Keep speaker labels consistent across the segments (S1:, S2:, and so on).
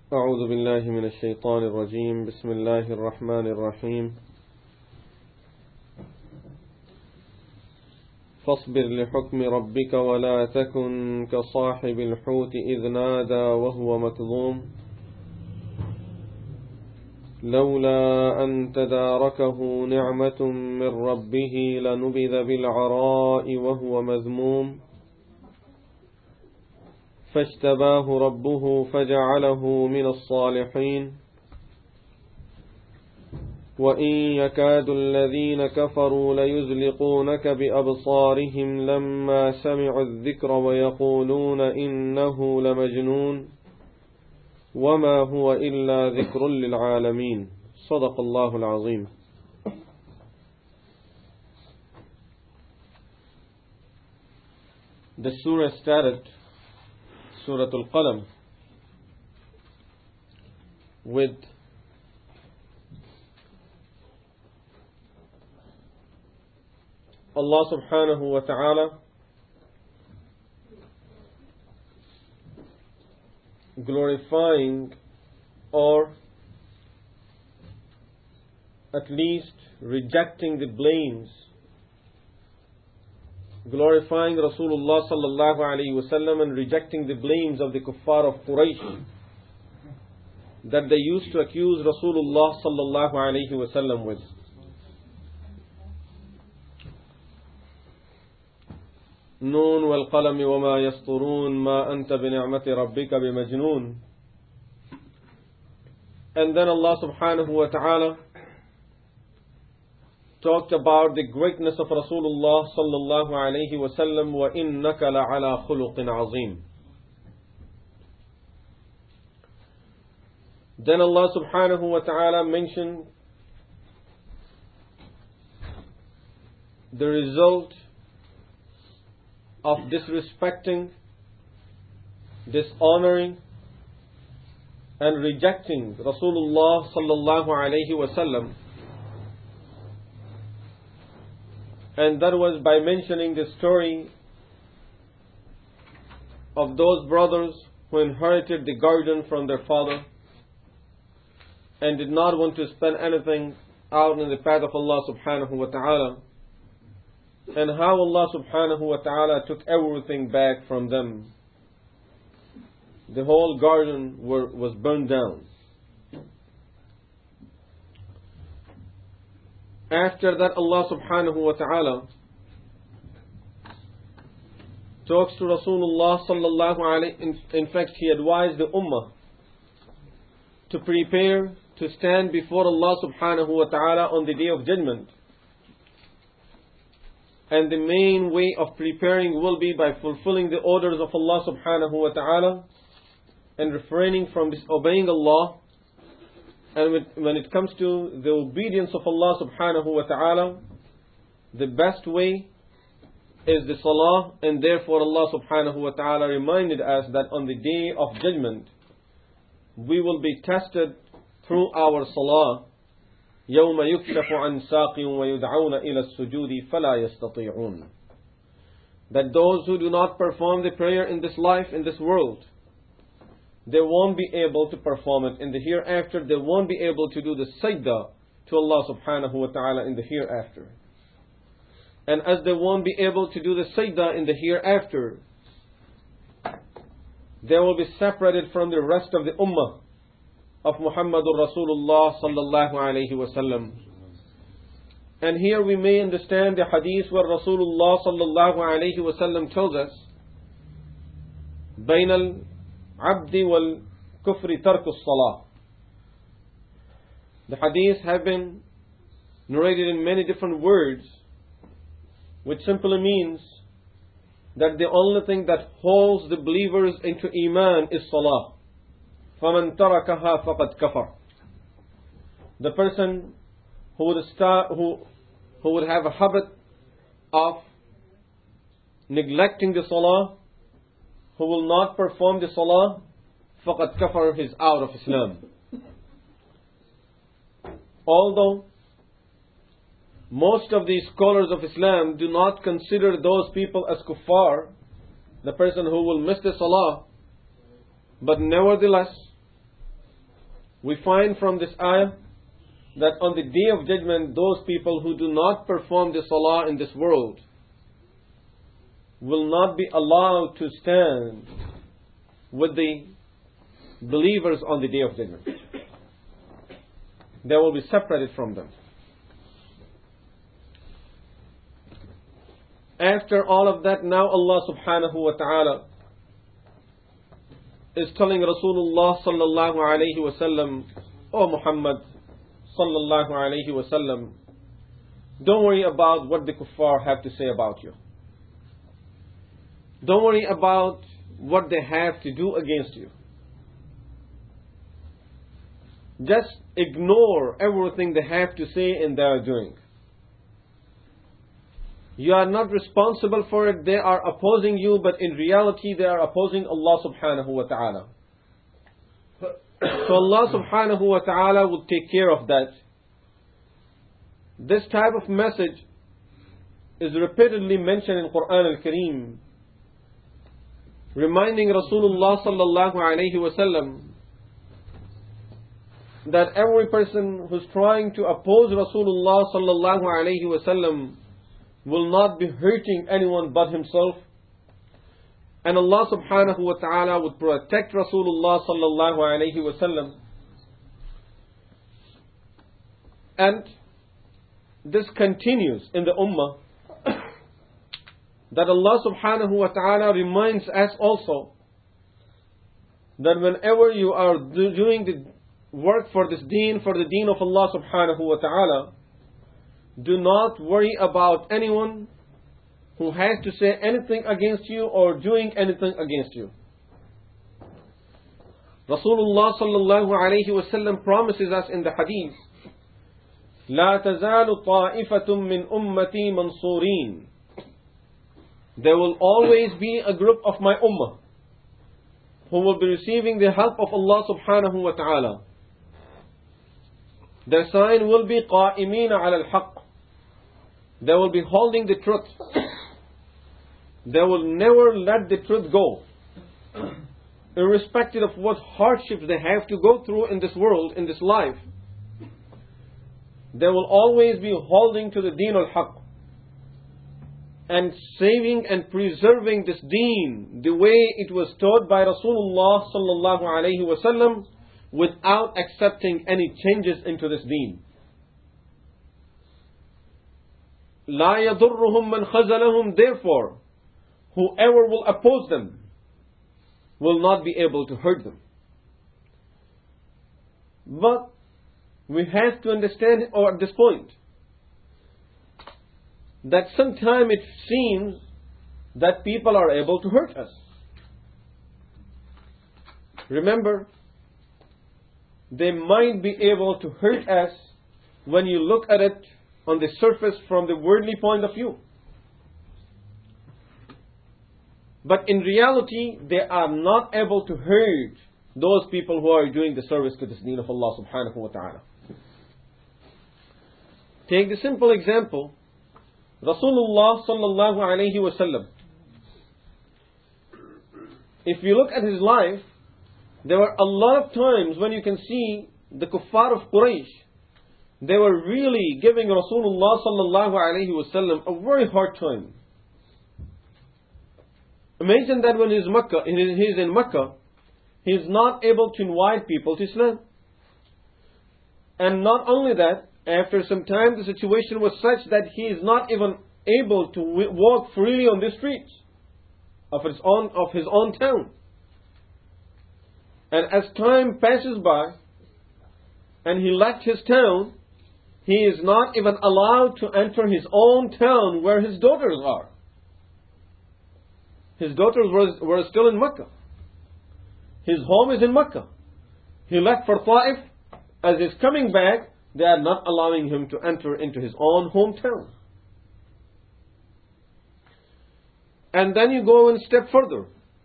S1: أعوذ بالله من الشيطان الرجيم بسم الله الرحمن الرحيم فاصبر لحكم ربك ولا تكن كصاحب الحوت إذ نادى وهو مكظوم لولا أن تداركه نعمة من ربه لنبذ بالعراء وهو مذموم فاجتباه ربه فجعله من الصالحين وإن يكاد الذين كفروا ليزلقونك بأبصارهم لما سمعوا الذكر ويقولون إنه لمجنون وما هو إلا ذكر للعالمين صدق الله العظيم. The surah started, Surah Al-Qalam, with Allah subhanahu wa ta'ala glorifying, or at least rejecting the blames, glorifying Rasulullah sallallahu alayhi wa sallam and rejecting the blames of the kuffar of Quraysh that they used to accuse Rasulullah sallallahu alayhi wa sallam with. نون والقلم وما يسطرون ما أنت بنعمة ربك بمجنون. And then Allah subhanahu wa ta'ala talked about the greatness of Rasulullah sallallahu alayhi wa sallam, وَإِنَّكَ لَعَلَى خُلُقٍ عَظِيمٍ. Then Allah subhanahu wa ta'ala mentioned the result of disrespecting, dishonoring and rejecting Rasulullah sallallahu alayhi wa sallam, and that was by mentioning the story of those brothers who inherited the garden from their father and did not want to spend anything out in the path of Allah subhanahu wa ta'ala, and how Allah subhanahu wa ta'ala took everything back from them. The whole garden was burned down. After that, Allah subhanahu wa ta'ala talks to Rasulullah sallallahu alayhi. In fact, he advised the ummah to prepare to stand before Allah subhanahu wa ta'ala on the day of judgment. And the main way of preparing will be by fulfilling the orders of Allah subhanahu wa ta'ala and refraining from disobeying Allah. And when it comes to the obedience of Allah subhanahu wa ta'ala, the best way is the salah. And therefore Allah subhanahu wa ta'ala reminded us that on the day of judgment we will be tested through our salah. يوم يكشف عن ساق ويدعون إلى السجود فلا يستطيعون. That those who do not perform the prayer in this life, in this world, they won't be able to perform it in the hereafter. They won't be able to do the sajda to Allah subhanahu wa ta'ala in the hereafter. And as they won't be able to do the sajda in the hereafter, they will be separated from the rest of the ummah of Muhammadur Rasulullah sallallahu alayhi wa sallam. And here we may understand the hadith where Rasulullah sallallahu alayhi wa sallam tells us, بين العبد والكفر ترك الصلاة. The hadith have been narrated in many different words, which simply means that the only thing that holds the believers into Iman is Salah. فَمَنْ تَرَكَهَا فَقَدْ كَفَرَ. The person who would have a habit of neglecting the salah, who will not perform the salah, فَقَدْ كَفَرَ, he is out of Islam. Although most of these scholars of Islam do not consider those people as kuffar, the person who will miss the salah, but nevertheless we find from this ayah that on the day of judgment, those people who do not perform the salah in this world will not be allowed to stand with the believers on the day of judgment. They will be separated from them. After all of that, now Allah subhanahu wa ta'ala is telling Rasulullah sallallahu alayhi wa sallam, O Muhammad sallallahu alayhi wa sallam, don't worry about what the kuffar have to say about you. Don't worry about what they have to do against you. Just ignore everything they have to say and they are doing. You are not responsible for it. They are opposing you, but in reality they are opposing Allah subhanahu wa ta'ala. So Allah subhanahu wa ta'ala will take care of that. This type of message is repeatedly mentioned in Quran al-Kareem, reminding Rasulullah sallallahu alayhi wa sallam that every person who's trying to oppose Rasulullah sallallahu alayhi wa sallam will not be hurting anyone but himself. And Allah subhanahu wa ta'ala would protect Rasulullah sallallahu alayhi wa sallam. And this continues in the ummah, that Allah subhanahu wa ta'ala reminds us also that whenever you are doing the work for this deen, for the deen of Allah subhanahu wa ta'ala, do not worry about anyone who has to say anything against you or doing anything against you. Rasulullah sallallahu alayhi wa sallam promises us in the hadith, لا تزال طائفة من أمتي منصورين. There will always be a group of my ummah who will be receiving the help of Allah subhanahu wa ta'ala. Their sign will be قائمين على الحق. They will be holding the truth. They will never let the truth go, irrespective of what hardships they have to go through in this world, in this life. They will always be holding to the deen al-haq and saving and preserving this deen the way it was taught by Rasulullah sallallahu alayhi wa sallam, without accepting any changes into this deen. لا يضرهم من خذلهم. Therefore, whoever will oppose them will not be able to hurt them. But we have to understand at this point that sometimes it seems that people are able to hurt us. Remember, they might be able to hurt us when you look at it on the surface from the worldly point of view. But in reality, they are not able to hurt those people who are doing the service to this deen of Allah subhanahu wa ta'ala. Take the simple example, Rasulullah sallallahu alayhi wa sallam. If you look at his life, there were a lot of times when you can see the kuffar of Quraysh, they were really giving Rasulullah sallallahu alayhi wa sallam a very hard time. Imagine that when he's in Makkah, he's not able to invite people to Islam. And not only that, after some time the situation was such that he is not even able to walk freely on the streets of his own town. And as time passes by and he left his town, he is not even allowed to enter his own town where his daughters are. His daughters were still in Makkah. His home is in Makkah. He left for Ta'if. As he's coming back, they are not allowing him to enter into his own hometown. And then you go one step further.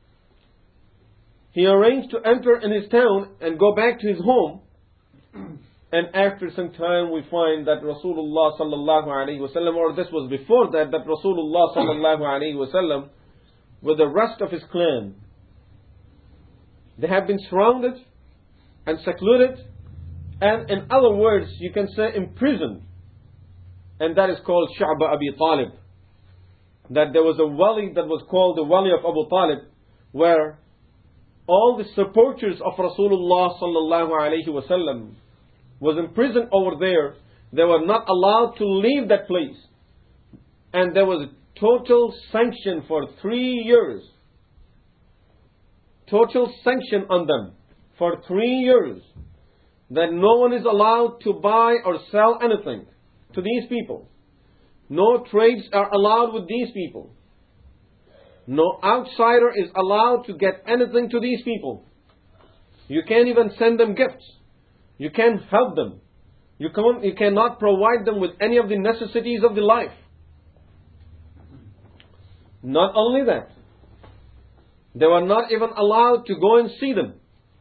S1: He arranged to enter in his town and go back to his home. And after some time we find that Rasulullah sallallahu alayhi wa sallam, or this was before that Rasulullah sallallahu alayhi wa sallam, with the rest of his clan, they have been surrounded and secluded and in other words, you can say imprisoned. And that is called Sha'ba Abi Talib. That there was a wali that was called the Wali of Abu Talib, where all the supporters of Rasulullah sallallahu alaihi wasallam was imprisoned over there. They were not allowed to leave that place. And there was a total sanction for 3 years. Total sanction on them for 3 years. That no one is allowed to buy or sell anything to these people. No trades are allowed with these people. No outsider is allowed to get anything to these people. You can't even send them gifts. You can't help them. You cannot provide them with any of the necessities of the life. Not only that, they were not even allowed to go and see them.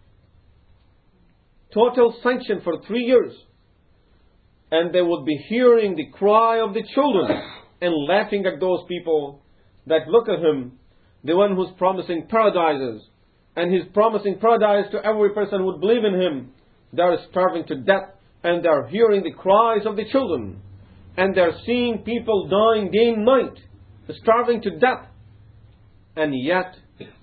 S1: Total sanction for 3 years. And they would be hearing the cry of the children and laughing at those people that look at him, the one who's promising paradises, and he's promising paradise to every person who would believe in him. They are starving to death, and they are hearing the cries of the children, and they are seeing people dying day and night, starving to death, and yet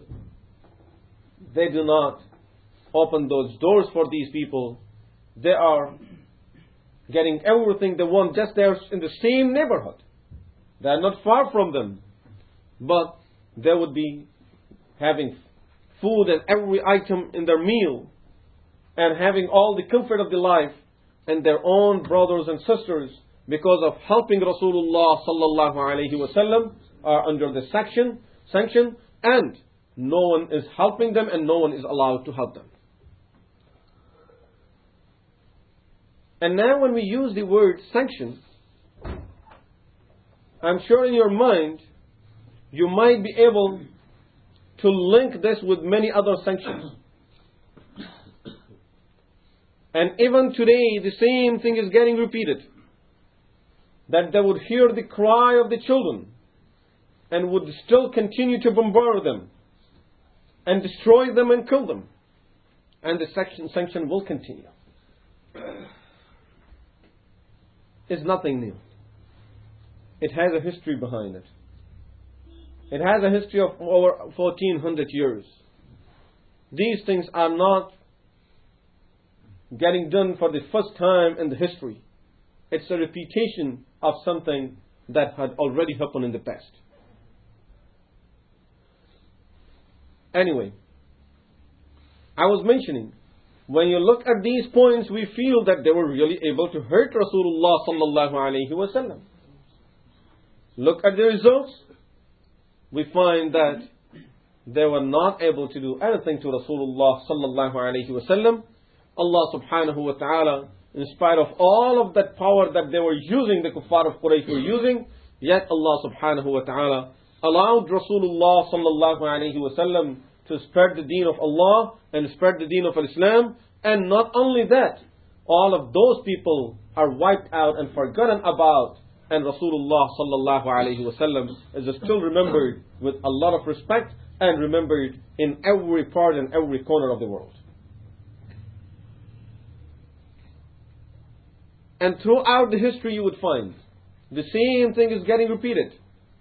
S1: they do not open those doors for these people. They are getting everything they want just there in the same neighborhood. They are not far from them, but they would be having food and every item in their meal, and having all the comfort of the life, and their own brothers and sisters, because of helping Rasulullah sallallahu alaihi wasallam, are under the sanction, and no one is helping them, and no one is allowed to help them. And now when we use the word sanction, I'm sure in your mind, you might be able to link this with many other sanctions. And even today, the same thing is getting repeated. That they would hear the cry of the children and would still continue to bombard them and destroy them and kill them. And the sanction will continue. It's nothing new. It has a history behind it. It has a history of over 1400 years. These things are not getting done for the first time in the history. It's a repetition of something that had already happened in the past. Anyway, I was mentioning, when you look at these points, we feel that they were really able to hurt Rasulullah sallallahu alaihi wasallam. Look at the results. We find that they were not able to do anything to Rasulullah sallallahu alaihi wasallam. Allah subhanahu wa ta'ala, in spite of all of that power that they were using, the kuffar of Quraysh were using, yet Allah subhanahu wa ta'ala allowed Rasulullah sallallahu alaihi wasallam to spread the deen of Allah and spread the deen of Islam. And not only that, all of those people are wiped out and forgotten about, and Rasulullah sallallahu alaihi wasallam is still remembered with a lot of respect and remembered in every part and every corner of the world. And throughout the history you would find the same thing is getting repeated.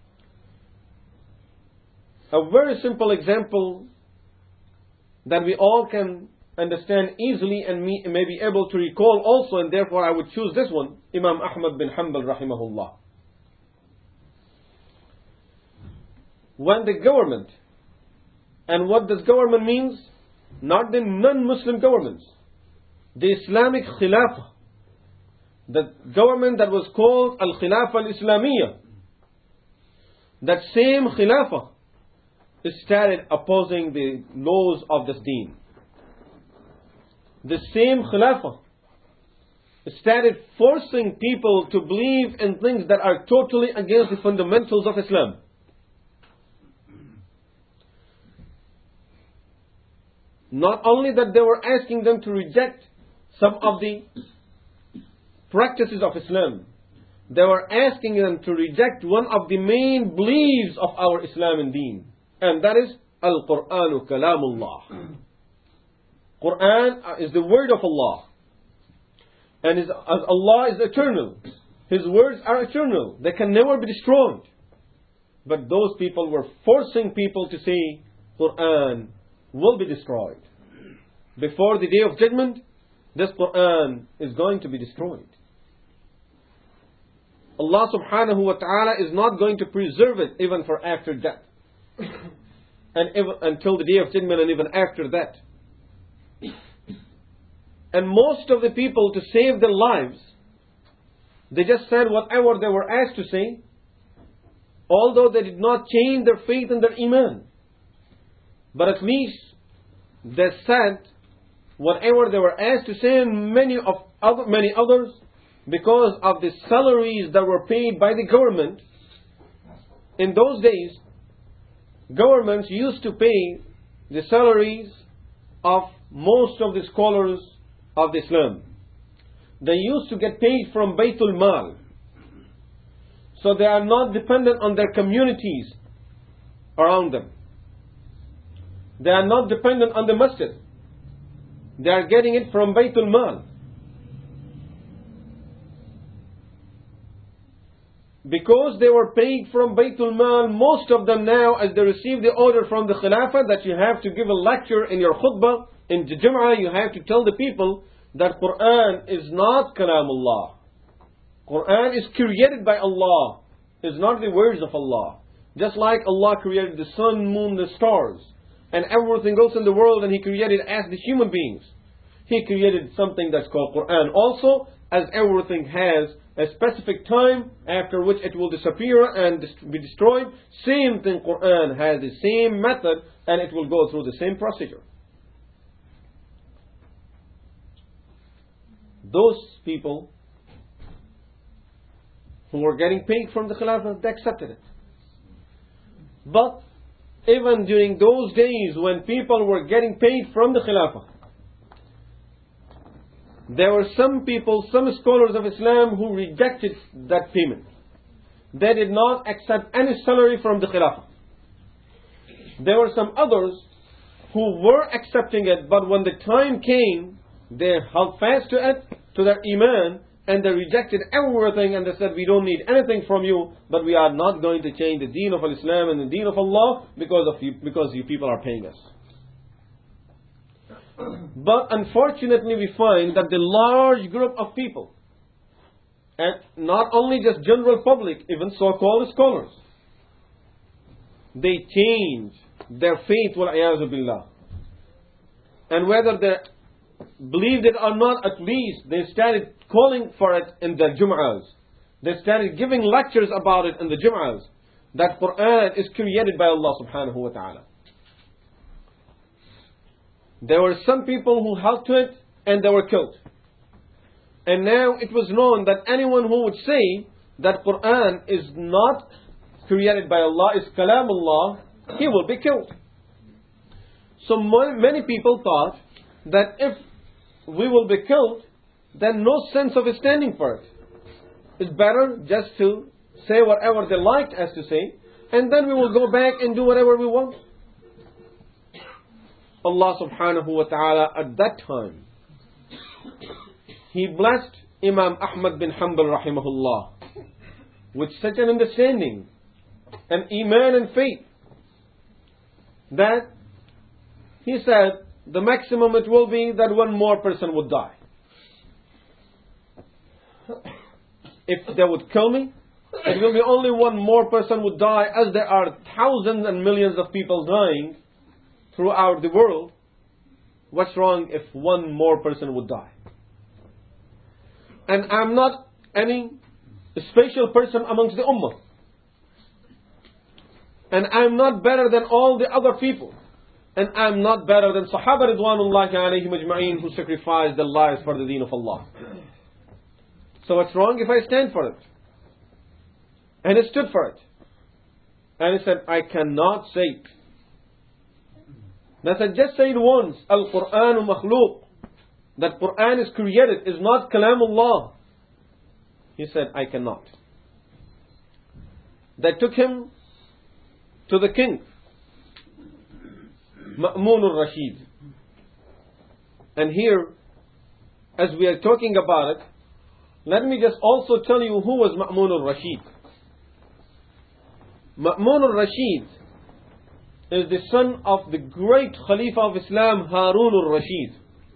S1: A very simple example that we all can understand easily and may be able to recall also, and therefore I would choose this one, Imam Ahmad bin Hanbal rahimahullah. When the government, and what this government means, not the non-Muslim governments, the Islamic Khilafah, the government that was called Al-Khilafah Al-Islamiyah, that same Khilafah started opposing the laws of this deen. The same Khilafah started forcing people to believe in things that are totally against the fundamentals of Islam. Not only that, they were asking them to reject some of the practices of Islam, they were asking them to reject one of the main beliefs of our Islam and deen, and that is Al-Qur'anu Kalamullah. Quran is the word of Allah. And as Allah is eternal, His words are eternal. They can never be destroyed. But those people were forcing people to say Quran will be destroyed. Before the day of judgment, this Quran is going to be destroyed. Allah subhanahu wa ta'ala is not going to preserve it even for after death. And even until the day of judgment, and even after that. And most of the people, to save their lives, they just said whatever they were asked to say, although they did not change their faith and their iman. But at least they said whatever they were asked to say, and many others, because of the salaries that were paid by the government. In those days, governments used to pay the salaries of most of the scholars of Islam. They used to get paid from Baytul Mal. So they are not dependent on their communities around them. They are not dependent on the masjid. They are getting it from Baytul Mal. Because they were paid from Baytul Mal, most of them now, as they receive the order from the Khilafah that you have to give a lecture in your khutbah, in the Jum'ah, you have to tell the people that Quran is not Kalamullah. Quran is created by Allah. It's not the words of Allah. Just like Allah created the sun, moon, the stars, and everything else in the world, and He created as the human beings. He created something that's called Quran also, as everything has a specific time after which it will disappear and be destroyed. Same thing, Quran has the same method, and it will go through the same procedure. Those people who were getting paid from the Khilafah, they accepted it. But even during those days when people were getting paid from the Khilafah, there were some people, some scholars of Islam who rejected that payment. They did not accept any salary from the Khilafah. There were some others who were accepting it, but when the time came, they held fast to it, to their iman, and they rejected everything, and they said, we don't need anything from you, but we are not going to change the deen of Islam and the deen of Allah because you people are paying us. But unfortunately we find that the large group of people, and not only just general public, even so-called scholars, they change their faith, wal-iyāzu billah. And whether they believed it or not, at least they started calling for it in their Jum'ahs. They started giving lectures about it in the Jum'ahs, that Quran is created by Allah subhanahu wa ta'ala. There were some people who held to it and they were killed. And now it was known that anyone who would say that Quran is not created by Allah, is Kalamullah, he will be killed. So many people thought that if we will be killed, then no sense of standing for it. It's better just to say whatever they liked us to say, and then we will go back and do whatever we want. Allah subhanahu wa ta'ala at that time, He blessed Imam Ahmad bin Hanbal rahimahullah with such an understanding and iman and faith that he said the maximum it will be that one more person would die. If they would kill me, it will be only one more person would die, as there are thousands and millions of people dying throughout the world. What's wrong if one more person would die? And I'm not any special person amongst the ummah. And I'm not better than all the other people. And I'm not better than Sahaba Ridwanullahi alayhim ajma'in who sacrificed their lives for the deen of Allah. So what's wrong if I stand for it? And he stood for it. And he said, I cannot say it. And I said, just say it once. Al-Qur'anu makhluq. That Qur'an is created, is not Kalamullah. He said, I cannot. They took him to the king, Ma'mun al-Rashid. And here, as we are talking about it, let me just also tell you who was Ma'mun al-Rashid. Ma'mun al-Rashid is the son of the great Khalifa of Islam, Harun al-Rashid.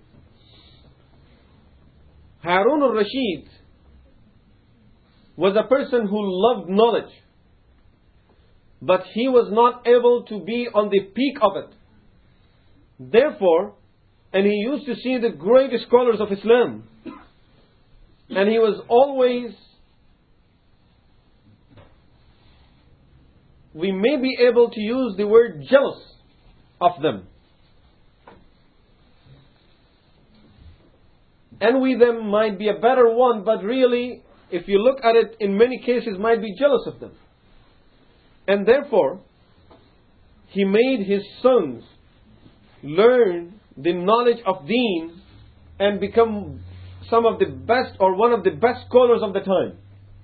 S1: Harun al-Rashid was a person who loved knowledge, but he was not able to be on the peak of it. Therefore, and he used to see the great scholars of Islam, and he was always, we may be able to use the word jealous of them. Envy them might be a better one, but really, if you look at it, in many cases might be jealous of them. And therefore, he made his sons learn the knowledge of deen and become some of the best or one of the best scholars of the time.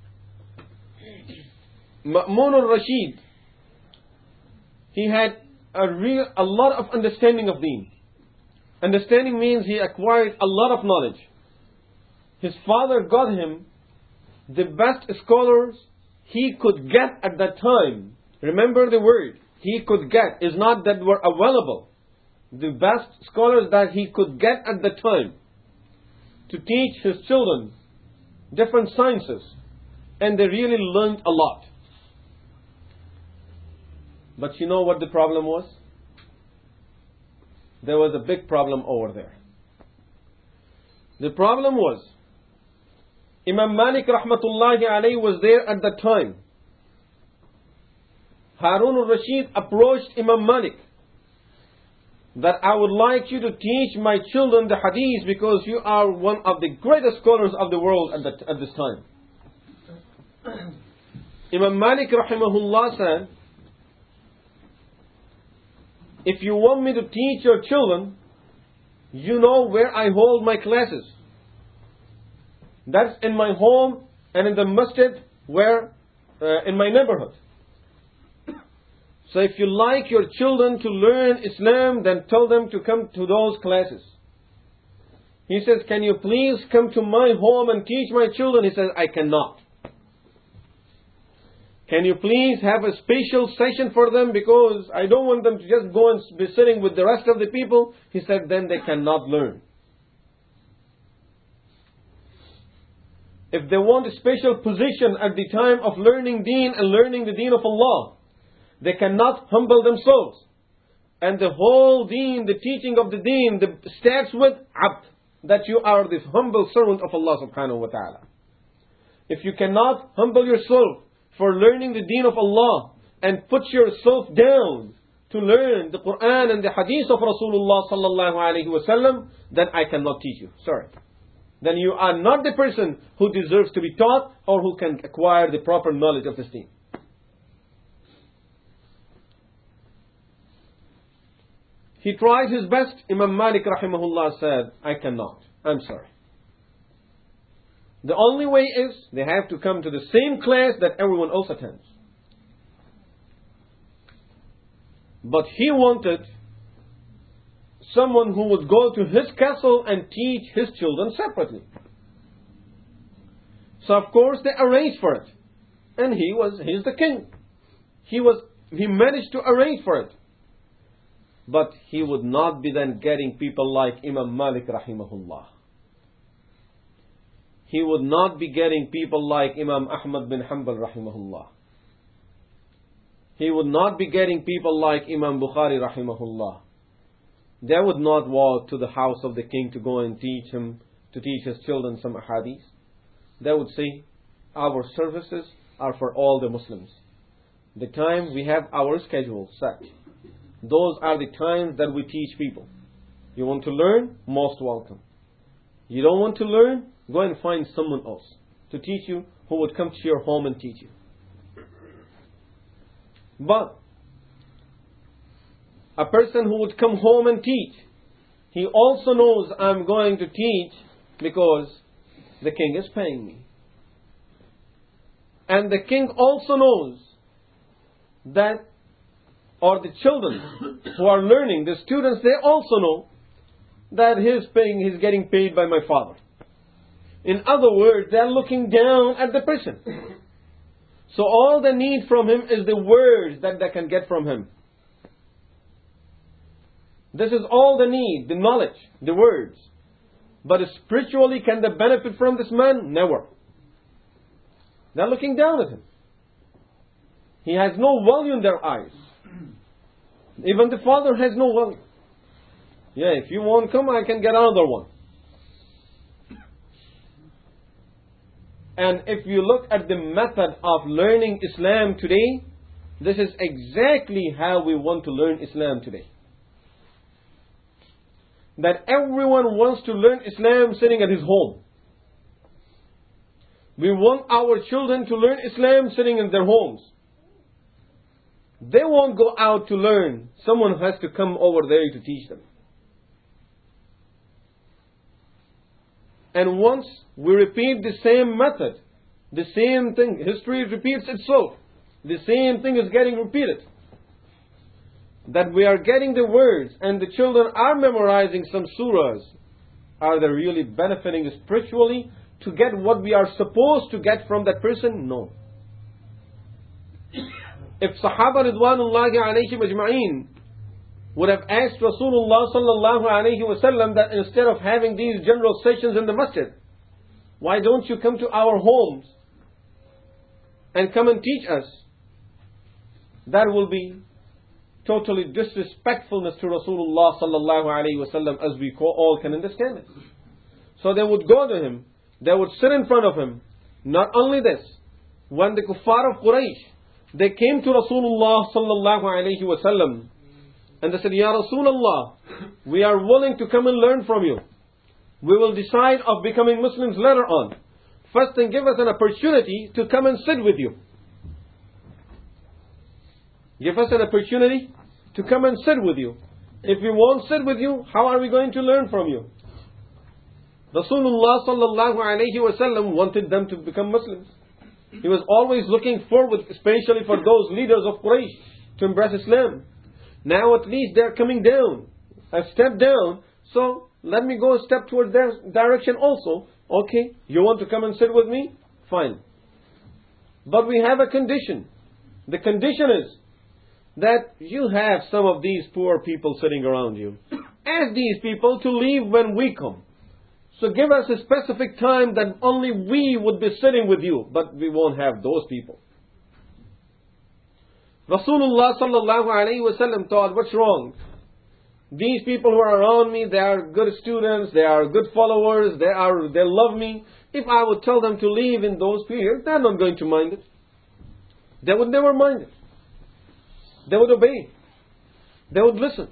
S1: Ma'mun al-Rashid, he had a lot of understanding of deen. Understanding means he acquired a lot of knowledge. His father got him the best scholars he could get at that time. Remember the word, he could get, is not that were available. The best scholars that he could get at the time to teach his children different sciences. And they really learned a lot. But you know what the problem was? There was a big problem over there. The problem was, Imam Malik rahmatullahi alayhi was there at that time. Harun al-Rashid approached Imam Malik that I would like you to teach my children the hadith because you are one of the greatest scholars of the world at this time. Imam Malik rahimahullah said, if you want me to teach your children, you know where I hold my classes. That's in my home and in the masjid where in my neighborhood. So if you like your children to learn Islam, then tell them to come to those classes. He says, can you please come to my home and teach my children? He says, I cannot. Can you please have a special session for them because I don't want them to just go and be sitting with the rest of the people? He said, then they cannot learn. If they want a special position at the time of learning deen and learning the deen of Allah, they cannot humble themselves. And the whole deen, the teaching of the deen, starts with abd, that you are this humble servant of Allah subhanahu wa ta'ala. If you cannot humble yourself for learning the deen of Allah and put yourself down to learn the Quran and the hadith of Rasulullah sallallahu alayhi wa sallam, then I cannot teach you. Sorry. Then you are not the person who deserves to be taught or who can acquire the proper knowledge of this deen. He tried his best. Imam Malik rahimahullah said, I cannot. I'm sorry. The only way is they have to come to the same class that everyone else attends. But he wanted someone who would go to his castle and teach his children separately. So of course they arranged for it. And he's the king. He managed to arrange for it. But he would not be then getting people like Imam Malik rahimahullah. He would not be getting people like Imam Ahmad bin Hanbal rahimahullah. He would not be getting people like Imam Bukhari rahimahullah. They would not walk to the house of the king to go and teach his children some hadith. They would say, our services are for all the Muslims. The time we have our schedule set. Those are the times that we teach people. You want to learn? Most welcome. You don't want to learn? Go and find someone else to teach you who would come to your home and teach you. But a person who would come home and teach, he also knows I'm going to teach because the king is paying me. And the king also knows that, or the children who are learning, the students, they also know that he's getting paid by my father. In other words, they are looking down at the person. So all they need from him is the words that they can get from him. This is all they need, the knowledge, the words. But spiritually, can they benefit from this man? Never. They're looking down at him. He has no value in their eyes. Even the father has no value. Yeah, if you won't come, I can get another one. And if you look at the method of learning Islam today, this is exactly how we want to learn Islam today. That everyone wants to learn Islam sitting at his home. We want our children to learn Islam sitting in their homes. They won't go out to learn. Someone has to come over there to teach them. And once we repeat the same method, the same thing, history repeats itself. The same thing is getting repeated. That we are getting the words and the children are memorizing some surahs. Are they really benefiting spiritually to get what we are supposed to get from that person? No. If Sahaba Ridwanullahi alayhim ajma'een would have asked Rasulullah sallallahu alayhi wa sallam that instead of having these general sessions in the masjid, why don't you come to our homes and come and teach us? That will be totally disrespectfulness to Rasulullah sallallahu alayhi wa sallam, as we all can understand it. So they would go to him, they would sit in front of him. Not only this, when the kuffar of Quraysh, they came to Rasulullah sallallahu alayhi wa sallam and they said, Ya Rasulullah, we are willing to come and learn from you. We will decide of becoming Muslims later on. First thing, give us an opportunity to come and sit with you. Give us an opportunity to come and sit with you. If we won't sit with you, how are we going to learn from you? Rasulullah sallallahu alayhi wa sallam wanted them to become Muslims. He was always looking forward, especially for those leaders of Quraysh, to embrace Islam. Now at least they're coming down, a step down, so let me go a step towards their direction also. Okay, you want to come and sit with me? Fine. But we have a condition. The condition is that you have some of these poor people sitting around you. Ask these people to leave when we come. So give us a specific time that only we would be sitting with you, but we won't have those people. Rasulullah sallallahu alayhi wa sallam thought, what's wrong? These people who are around me, they are good students, they are good followers, they love me. If I would tell them to leave in those periods, they're not going to mind it. They would never mind it. They would obey. They would listen.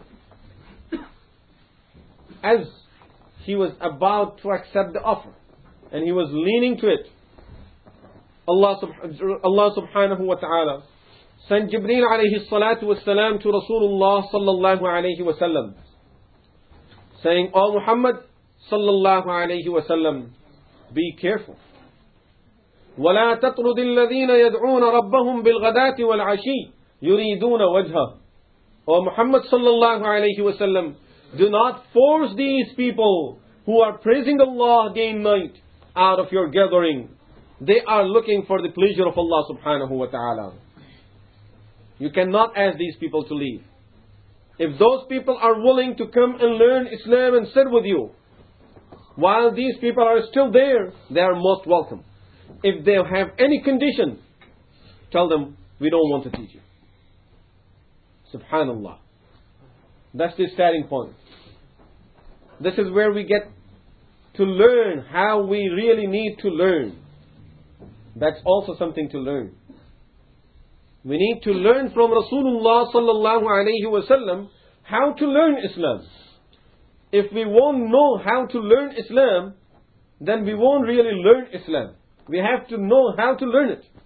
S1: As he was about to accept the offer, and he was leaning to it, Allah subhanahu wa ta'ala sent Jibreel alayhi salatu wassalam to Rasulullah sallallahu alayhi wa sallam, saying, O Muhammad sallallahu alayhi wa sallam, be careful. وَلَا تَطْرُدِ الَّذِينَ يَدْعُونَ رَبَّهُمْ بِالْغَدَاةِ وَالْعَشِيِّ يُرِيدُونَ وَجْهَهُ. O Muhammad sallallahu alayhi wa sallam, do not force these people who are praising Allah day and night out of your gathering. They are looking for the pleasure of Allah subhanahu wa ta'ala. You cannot ask these people to leave. If those people are willing to come and learn Islam and sit with you, while these people are still there, they are most welcome. If they have any condition, tell them, we don't want to teach you. Subhanallah. That's the starting point. This is where we get to learn how we really need to learn. That's also something to learn. We need to learn from Rasulullah sallallahu alayhi wa sallam how to learn Islam. If we won't know how to learn Islam, then we won't really learn Islam. We have to know how to learn it.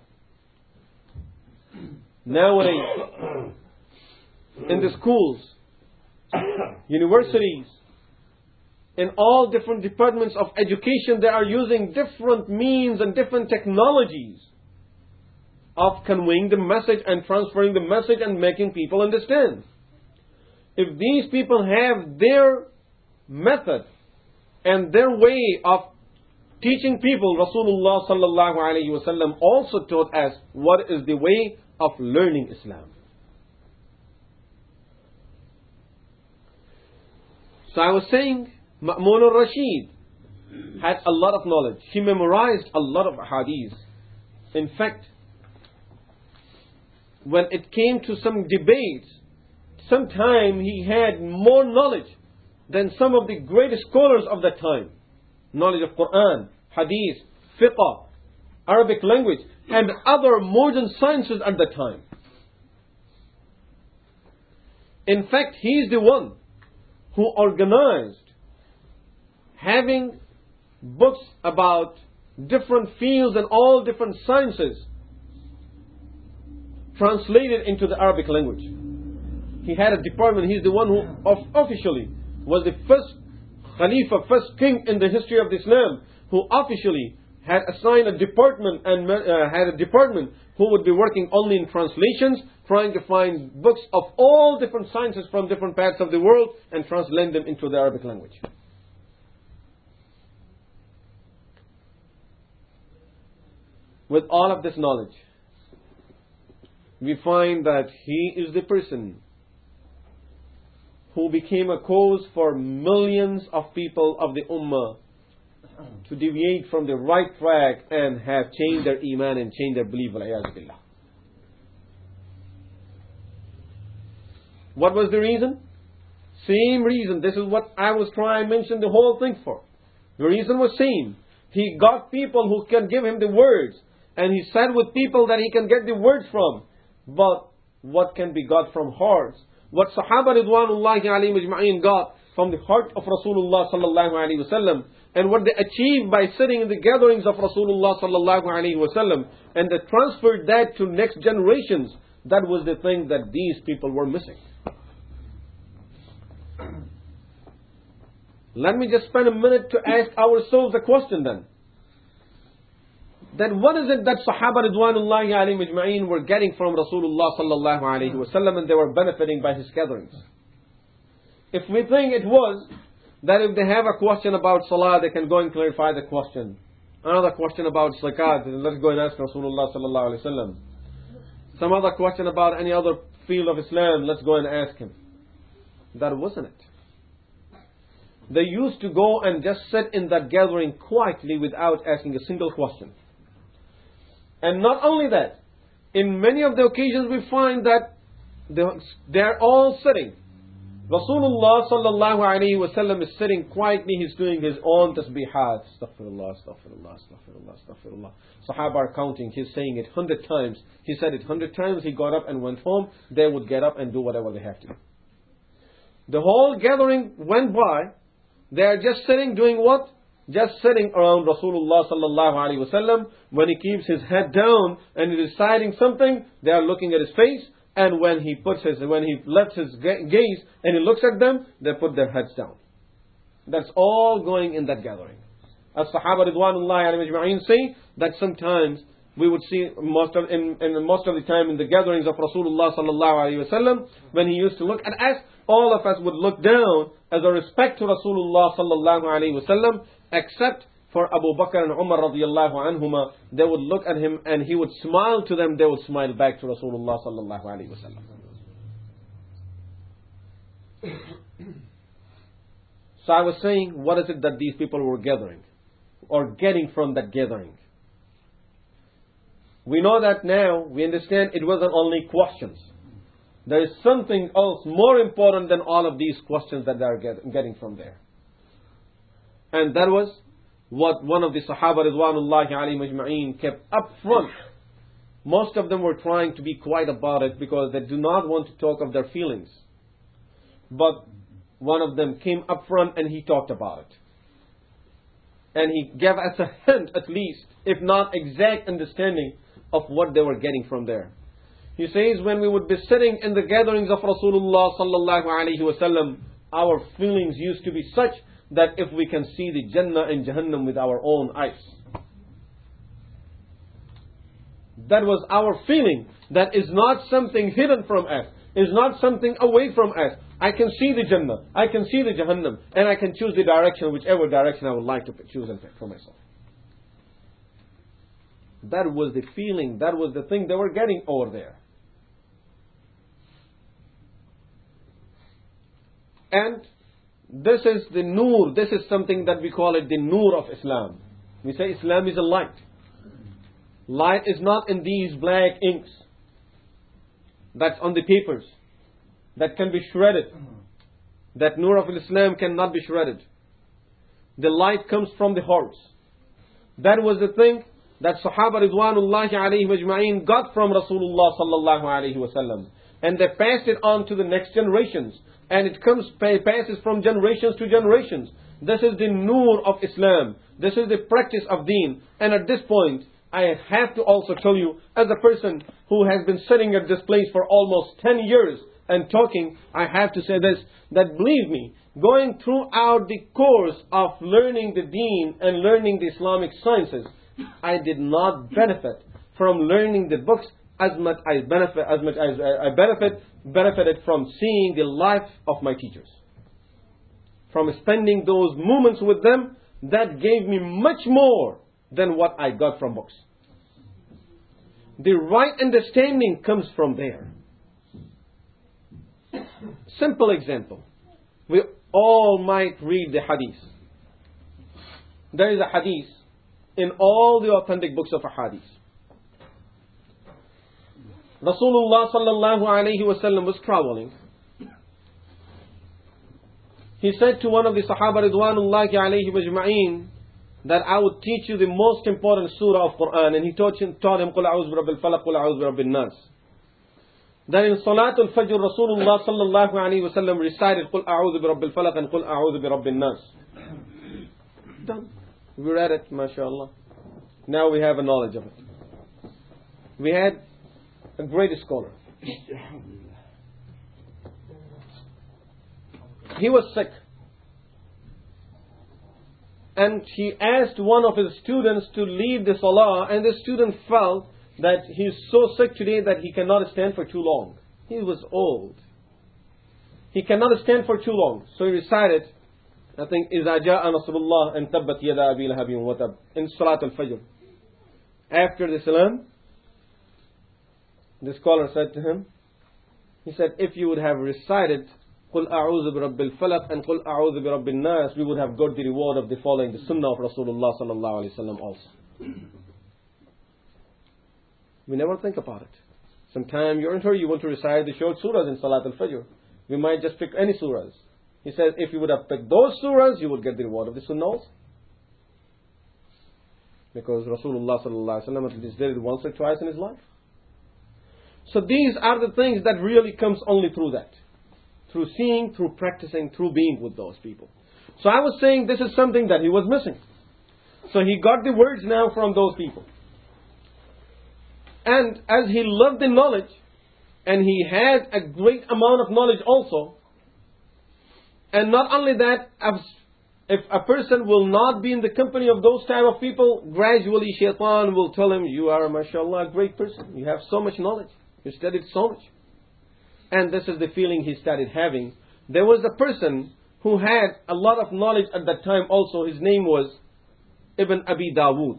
S1: Nowadays, in the schools, universities, in all different departments of education, they are using different means and different technologies of conveying the message and transferring the message and making people understand. If these people have their method and their way of teaching people, Rasulullah sallallahu alayhi wa sallam also taught us what is the way of learning Islam. So I was saying, Ma'mun al-Rashid had a lot of knowledge. He memorized a lot of hadith. In fact, when it came to some debates, sometime he had more knowledge than some of the greatest scholars of that time. Knowledge of Quran, hadith, fiqh, Arabic language, and other modern sciences at that time. In fact, he is the one who organized having books about different fields and all different sciences translated into the Arabic language. He had a department. He's the one who officially was the first Khalifa, first king in the history of Islam, who officially had assigned a department and had a department who would be working only in translations, trying to find books of all different sciences from different parts of the world and translate them into the Arabic language. With all of this knowledge, we find that he is the person who became a cause for millions of people of the Ummah to deviate from the right track and have changed their iman and changed their belief. What was the reason? Same reason. This is what I was trying to mention the whole thing for. The reason was same. He got people who can give him the words, and he sat with people that he can get the words from. But what can be got from hearts? What Sahaba Ridwanullahi alayhim ajma'in got from the heart of Rasulullah sallallahu alayhi wa sallam, and what they achieved by sitting in the gatherings of Rasulullah sallallahu alayhi wa sallam, and they transferred that to next generations, that was the thing that these people were missing. Let me just spend a minute to ask ourselves a question then. Then what is it that Sahaba Ridwanullahi alayhim ajma'in were getting from Rasulullah sallallahu alayhi wa sallam, and they were benefiting by his gatherings? If we think it was that if they have a question about Salah, they can go and clarify the question. Another question about Zakat, let's go and ask Rasulullah sallallahu alayhi wa sallam. Some other question about any other field of Islam, let's go and ask him. That wasn't it. They used to go and just sit in that gathering quietly without asking a single question. And not only that, in many of the occasions we find that they're all sitting. Rasulullah sallallahu alayhi wa sallam is sitting quietly, he's doing his own tasbihat. Astaghfirullah, astaghfirullah, astaghfirullah, astaghfirullah. Sahaba are counting, he's saying it 100 times. He said it 100 times, he got up and went home. They would get up and do whatever they have to. The whole gathering went by. They are just sitting, doing what? Just sitting around Rasulullah sallallahu alaihi wasallam. When he keeps his head down and is reciting something, they are looking at his face. And when he lets his gaze and he looks at them, they put their heads down. That's all going in that gathering. As Sahaba Ridwanullahi alayhim ajma'in say, that sometimes we would see most of the time in the gatherings of Rasulullah sallallahu alaihi wasallam, when he used to look at us, all of us would look down as a respect to Rasulullah sallallahu alaihi wasallam, except for Abu Bakr and Umar radiyallahu anhuma. They would look at him and he would smile to them, they would smile back to Rasulullah sallallahu alaihi wasallam. So I was saying, what is it that these people were gathering or getting from that gathering? We know that now, we understand it wasn't only questions. There is something else more important than all of these questions that they are getting from there. And that was what one of the Sahaba Ridwanullahi alayhim ajma'in kept up front. Most of them were trying to be quiet about it because they do not want to talk of their feelings. But one of them came up front and he talked about it. And he gave us a hint at least, if not exact understanding of what they were getting from there. He says, when we would be sitting in the gatherings of Rasulullah sallallahu alaihi wasallam, our feelings used to be such that if we can see the Jannah and Jahannam with our own eyes. That was our feeling. That is not something hidden from us. Is not something away from us. I can see the Jannah. I can see the Jahannam. And I can choose the direction, whichever direction I would like to choose and pick for myself. That was the feeling, that was the thing they were getting over there. And this is the Noor, this is something that we call it the Noor of Islam. We say Islam is a light. Light is not in these black inks that's on the papers that can be shredded. That Noor of Islam cannot be shredded. The light comes from the hearts. That was the thing that Sahaba Ridwanullahi alayhi majma'in got from Rasulullah sallallahu alayhi wasallam. And they passed it on to the next generations. And it passes from generations to generations. This is the Noor of Islam. This is the practice of Deen. And at this point, I have to also tell you, as a person who has been sitting at this place for almost 10 years and talking, I have to say this, that believe me, going throughout the course of learning the Deen and learning the Islamic sciences, I did not benefit from learning the books as much as I benefited from seeing the life of my teachers. From spending those moments with them, that gave me much more than what I got from books. The right understanding comes from there. Simple example. We all might read the hadith. There is a hadith in all the authentic books of hadith. Rasulullah sallallahu alayhi wasallam was traveling. He said to one of the Sahaba Ridwanullahi alayhi majma'in that I would teach you the most important surah of Quran, and he taught him Qul a'udhu bi rabbil falaq, Qul a'udhu bi rabbin nas. Then in Salatul Fajr, Rasulullah sallallahu alayhi wasallam recited Qul a'udhu bi rabbil falaq and Qul a'udhu bi rabbin nas. Done. We read it, mashallah. Now we have a knowledge of it. We had a great scholar. He was sick. And he asked one of his students to lead the salah, and the student felt that he's so sick today that he cannot stand for too long. He was old. He cannot stand for too long. So he recited, I think, إِذَا جَاءَ نَصْرُ اللَّهِ أَن تَبَّتْ يَدَا أَبِي لَهَبٍ وَتَبٍ in Salat al-Fajr. After the salam, the scholar said to him, he said, if you would have recited قُلْ أَعُوذُ بِرَبِّ الْفَلَقِ and قُلْ أَعُوذُ بِرَبِّ النَّاسِ, we would have got the reward of the following the sunnah of Rasulullah sallallahu alayhi wa sallam also. We never think about it. Sometime you're in hurry, you want to recite the short surahs in Salat al-Fajr. We might just pick any surahs. He says, if you would have picked those surahs, you would get the reward of the sunnah also. Because Rasulullah sallallahu alayhi wa sallam at least did it once or twice in his life. So these are the things that really comes only through that. Through seeing, through practicing, through being with those people. So I was saying this is something that he was missing. So he got the words now from those people. And as he loved the knowledge, and he had a great amount of knowledge also, and not only that, if a person will not be in the company of those type of people, gradually shaitan will tell him, you are, mashallah, a great person. You have so much knowledge. You studied so much. And this is the feeling he started having. There was a person who had a lot of knowledge at that time also. His name was Ibn Abi Dawood.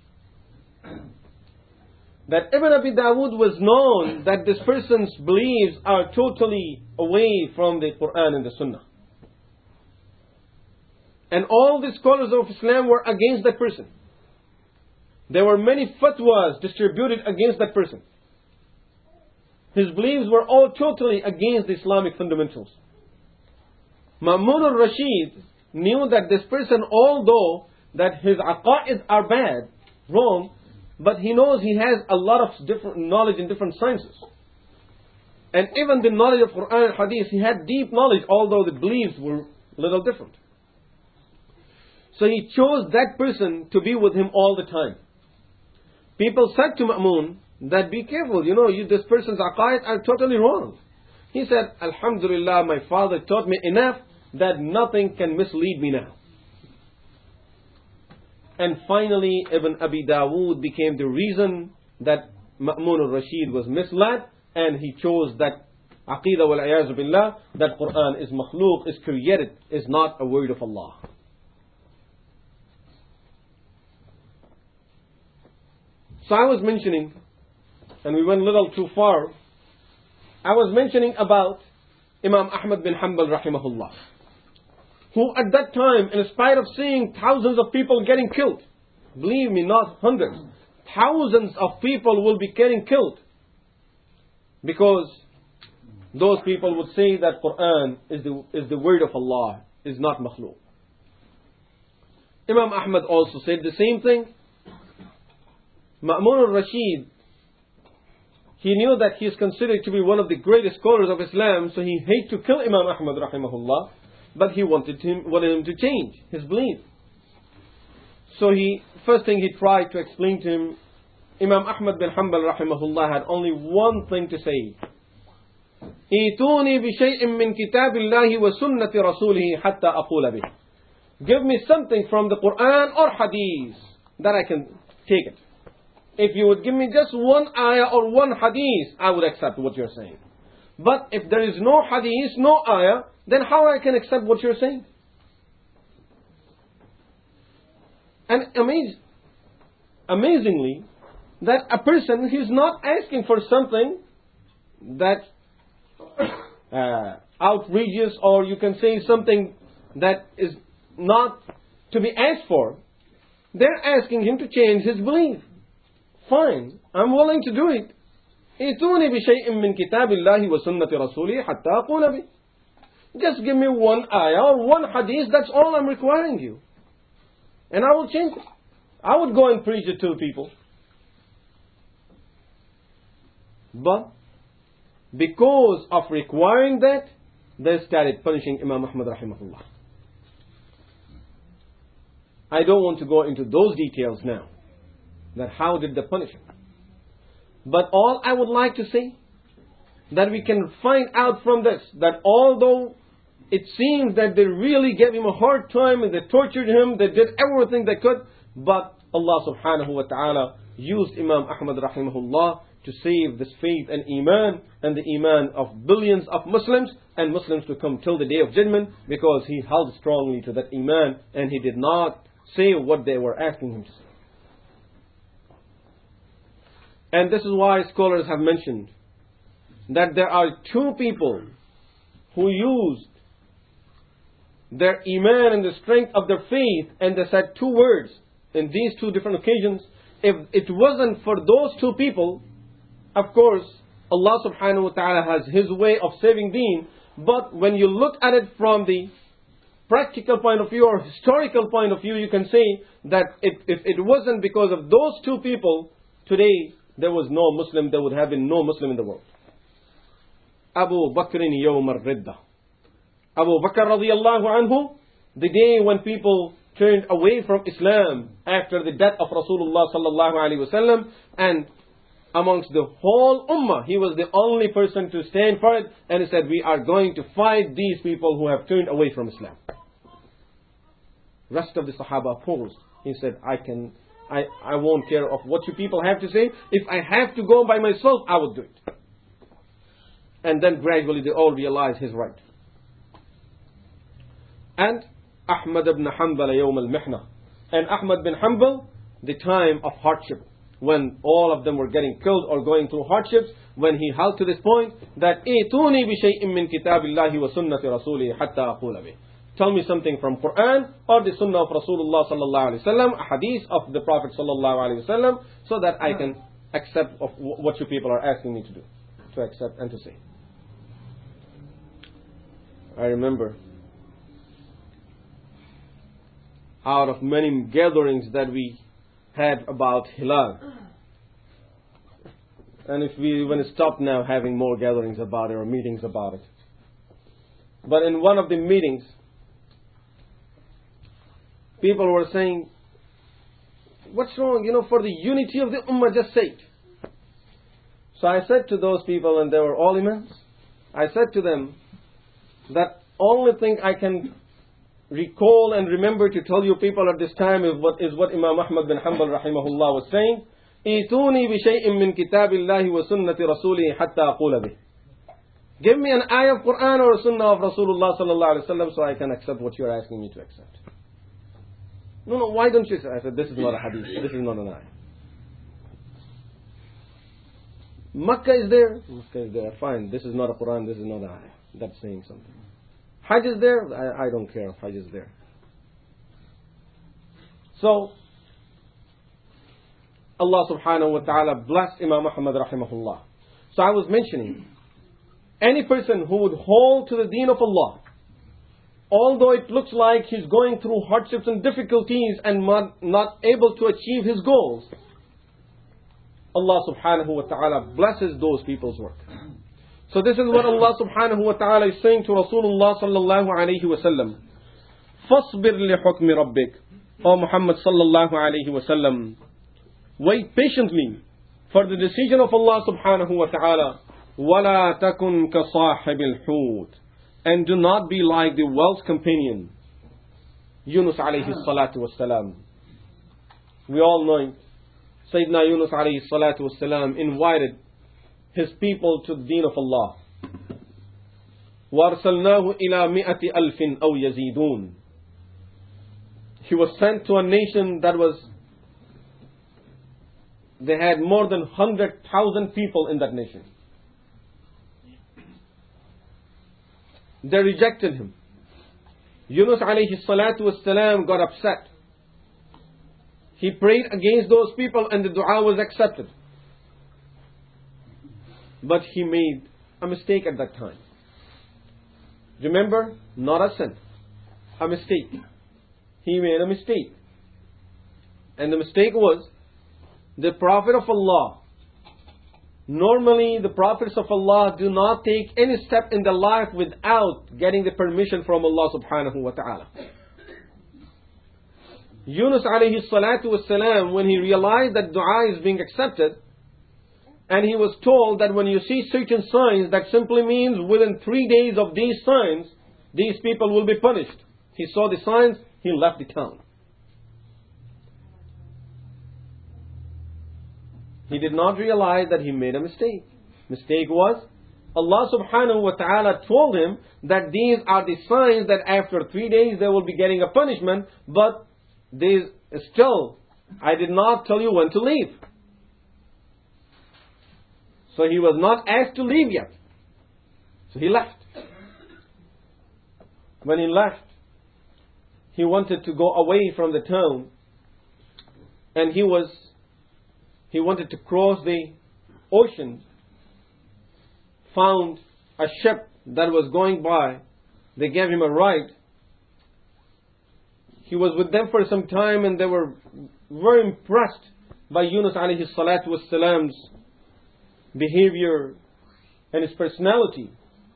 S1: That Ibn Abi Dawood was known that this person's beliefs are totally away from the Quran and the Sunnah. And all the scholars of Islam were against that person. There were many fatwas distributed against that person. His beliefs were all totally against the Islamic fundamentals. Ma'mun al-Rashid knew that this person, although that his aqa'id are bad, wrong, but he knows he has a lot of different knowledge in different sciences. And even the knowledge of Quran and Hadith, he had deep knowledge, although the beliefs were a little different. So he chose that person to be with him all the time. People said to Ma'mun that be careful, this person's aqa'id are totally wrong. He said, Alhamdulillah, my father taught me enough that nothing can mislead me now. And finally, Ibn Abi Dawood became the reason that Ma'mun al-Rashid was misled, and he chose that aqidah wal-iyazu billah, that Quran is makhlooq, is created, is not a word of Allah. So I was mentioning, and we went a little too far, I was mentioning about Imam Ahmad bin Hanbal rahimahullah, who at that time, in spite of seeing thousands of people getting killed, believe me, not hundreds, thousands of people will be getting killed, because those people would say that Quran is the word of Allah, is not makhluk. Imam Ahmad also said the same thing. Ma'mun al-Rashid, he knew that he is considered to be one of the greatest scholars of Islam, so he hated to kill Imam Ahmad rahimahullah, but he wanted him to change his belief. So first thing he tried to explain to him, Imam Ahmad bin Hanbal rahimahullah had only one thing to say. إِيتُونِي بِشَيْءٍ مِّن كِتَابِ اللَّهِ وَسُنَّةِ رَسُولِهِ حَتَّى أَقُولَ بِهِ. Give me something from the Quran or Hadith that I can take it. If you would give me just one ayah or one Hadith, I would accept what you're saying. But if there is no Hadith, no ayah, then how I can accept what you're saying? And amazingly, that a person who is not asking for something that outrageous, or you can say something that is not to be asked for, they're asking him to change his belief. Fine, I'm willing to do it. إِتُونِ بِشَيْءٍ مِّن كِتَابِ اللَّهِ وَسُنَّةِ رَسُولِهِ حَتَّى أَقُولَ بِهِ. Just give me one ayah or one hadith, that's all I'm requiring you. And I will change it. I would go and preach it to people. But because of requiring that, they started punishing Imam Ahmad rahimahullah. I don't want to go into those details now, that how did they punish him. But all I would like to say, that we can find out from this, that although it seems that they really gave him a hard time and they tortured him, they did everything they could, but Allah subhanahu wa ta'ala used Imam Ahmad rahimahullah to save this faith and the iman of billions of Muslims, and Muslims to come till the day of judgment, because he held strongly to that iman and he did not say what they were asking him to say. And this is why scholars have mentioned that there are two people who used their iman and the strength of their faith, and they said two words in these two different occasions. If it wasn't for those two people, of course, Allah subhanahu wa ta'ala has His way of saving deen, but when you look at it from the practical point of view or historical point of view, you can say that if it wasn't because of those two people, today there was no Muslim, there would have been no Muslim in the world. Abu Bakr yawm al-Ridda. Abu Bakr radiyallahu anhu, the day when people turned away from Islam after the death of Rasulullah sallallahu alaihi wasallam, and amongst the whole ummah, he was the only person to stand for it, and he said, we are going to fight these people who have turned away from Islam. Rest of the Sahaba opposed. He said, I won't care of what you people have to say. If I have to go by myself, I will do it. And then gradually they all realized his right. And Ahmad ibn Hanbal yawm al-Mihna. And Ahmad bin Hanbal, the time of hardship, when all of them were getting killed or going through hardships, when he held to this point that إِيتُونِي بِشَيْءٍ مِّن كِتَابِ اللَّهِ وَسُنَّةِ رَسُولِهِ حَتَّى أَقُولَ بِهِ. Tell me something from Quran or the Sunnah of Rasulullah sallallahu alaihi wasallam, a hadith of the Prophet sallallahu alaihi wasallam, so that I can accept of what you people are asking me to do, to accept and to say. I remember, out of many gatherings that we had about Hilal, and if we want to stop now having more gatherings about it or meetings about it. But in one of the meetings, people were saying, what's wrong? For the unity of the ummah, just say it. So I said to those people, and they were all imams, I said to them that only thing I can recall and remember to tell you people at this time is what Imam Ahmad bin Hanbal rahimahullah was saying. إِيتُونِي بِشَيْءٍ مِّن كِتَابِ اللَّهِ وَسُنَّةِ رَسُولِهِ حَتَّى أَقُولَ بِهِ. Give me an ayah of Quran or a sunnah of Rasulullah sallallahu alaihi wasallam, so I can accept what you are asking me to accept. No, why don't you say? I said, this is not a hadith, this is not an ayah. Makkah is there. Makkah is there. Fine. This is not a Quran. This is not a ayah. That's saying something. Hajj is there. I don't care if Hajj is there. So, Allah subhanahu wa ta'ala blessed Imam Ahmad rahimahullah. So I was mentioning, any person who would hold to the deen of Allah, although it looks like he's going through hardships and difficulties and not able to achieve his goals, Allah subhanahu wa ta'ala blesses those people's work. So this is what Allah subhanahu wa ta'ala is saying to Rasulullah sallallahu alayhi wa sallam. فَاصْبِرْ لِحُكْمِ رَبِّكَ. O Muhammad sallallahu alayhi wa sallam, wait patiently for the decision of Allah subhanahu wa ta'ala. وَلَا تَكُنْ كَصَاحِبِ الْحُوتِ. And do not be like the whale's companion, Yunus alayhi salatu wassalam. We all know it. Sayyidina Yunus alayhi salatu wassalam invited his people to the deen of Allah. وَأَرْسَلْنَاهُ إِلَى مِئَةِ أَلْفٍ أَوْ يَزِيدُونَ. He was sent to a nation they had more than 100,000 people in that nation. They rejected him. Yunus alayhi salatu wassalam got upset. He prayed against those people and the dua was accepted. But he made a mistake at that time. Remember, not a sin, a mistake. He made a mistake. And the mistake was, the Prophet of Allah, normally the Prophets of Allah do not take any step in their life without getting the permission from Allah subhanahu wa ta'ala. Yunus alayhi salatu wassalam, when he realized that dua is being accepted, and he was told that when you see certain signs, that simply means within 3 days of these signs, these people will be punished. He saw the signs, he left the town. He did not realize that he made a mistake. Mistake was, Allah subhanahu wa ta'ala told him that these are the signs that after 3 days they will be getting a punishment, but I did not tell you when to leave. So he was not asked to leave yet. So he left. When he left, he wanted to go away from the town, and he wanted to cross the ocean, found a ship that was going by. They gave him a ride. He was with them for some time and they were very impressed by Yunus alayhi salatu wassalam's behavior and his personality.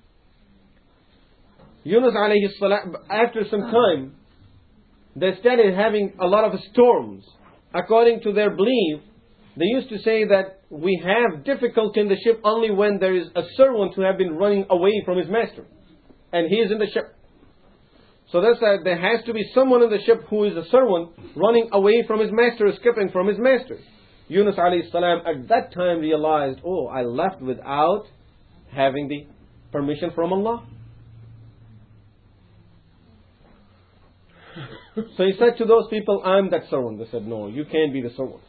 S1: Yunus alayhi salam, after some time, they started having a lot of storms. According to their belief, they used to say that we have difficulty in the ship only when there is a servant who has been running away from his master, and he is in the ship. So that's that there has to be someone in the ship who is a servant running away from his master, escaping from his master. Yunus alayhi salam at that time realized, oh, I left without having the permission from Allah. So he said to those people, I'm that servant. They said, no, you can't be the servant.